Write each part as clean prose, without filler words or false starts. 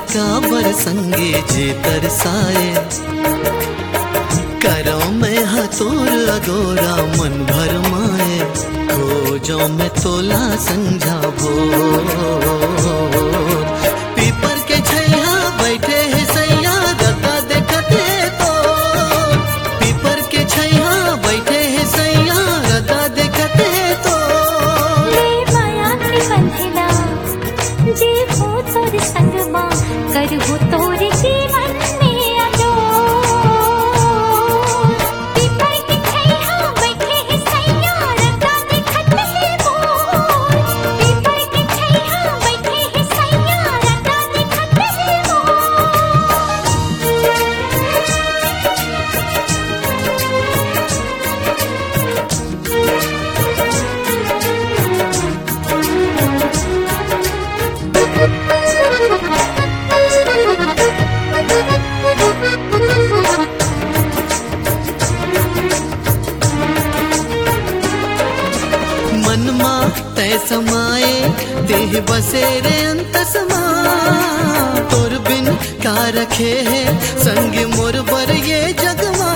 काबर संगे जे तरसाए, करो में हतोर अगोरा मन भर माए, खोजो में तोला संझा भोर। पीपर के छैया बैठे है सैया रता देखते तो, पीपर के छैया बैठे है सैया रता देखते तो। ले माया के बंधना जे हो तोर संगमा, करहु तोर जीवन में अजोर। पीपर के छैया बैठे है सैया रता देखते मोर, पीपर के छैया बैठे है सैया रता देखते मनमा तय समाए देह बसेरे अंत समा, तोर बिन का रखे है संग मोर बर ये जगमा।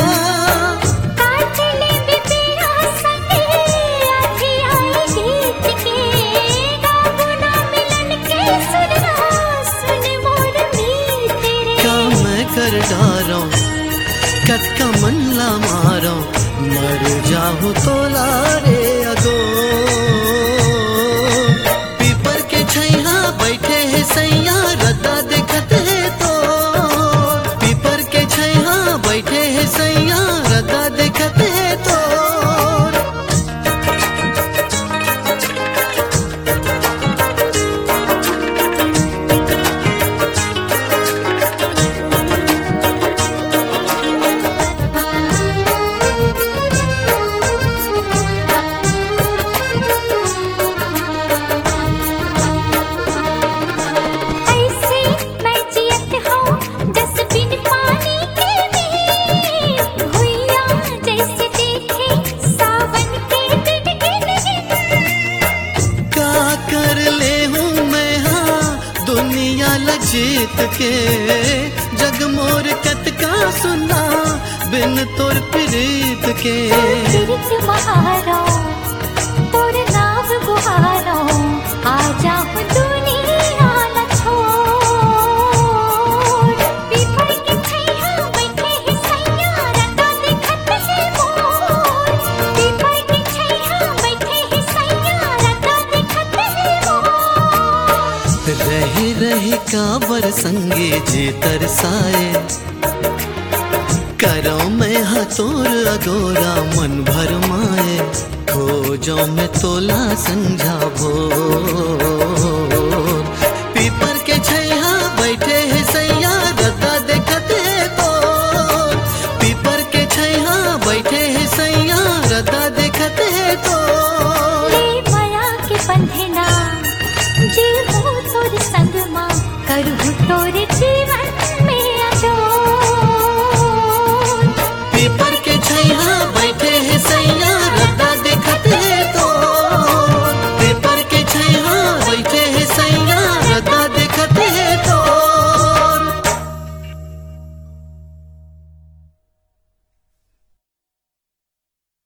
काटले बिपिया संगे आधी आई गीत के, गाबो ना मिलन के सुनना सुन मोर मीत रे। का मैं कर डारो कत का मन ला मारो, मर जाहू तोला रे अगो। पीपर के छैया बैठे है सैया रता देखते तो, पीपर के छैया बैठे है सैया रता देखते तो। ऐसे मैं जियत हूँ जस बिन पानी के भी, भुइया जैसे देखे सावन के दिन गिन गिन। का कर ले हूँ मैं हाँ दुनिया लजीत के, जग मोर कत का सुना बिन तोर प्रीत के। तिरक महारो तोर नाव गुहारो, आ जाऊं दुनिया न छोड़। पीपर के छैया बैठे है सैया रता देखते मोर, पीपर के छैया बैठे है सैया रता देखते मोर। रही रही काबर संगे जे तरसाए, करो में हतोर अगोरा मन भर माए, खोजो में तोला संझा भोर।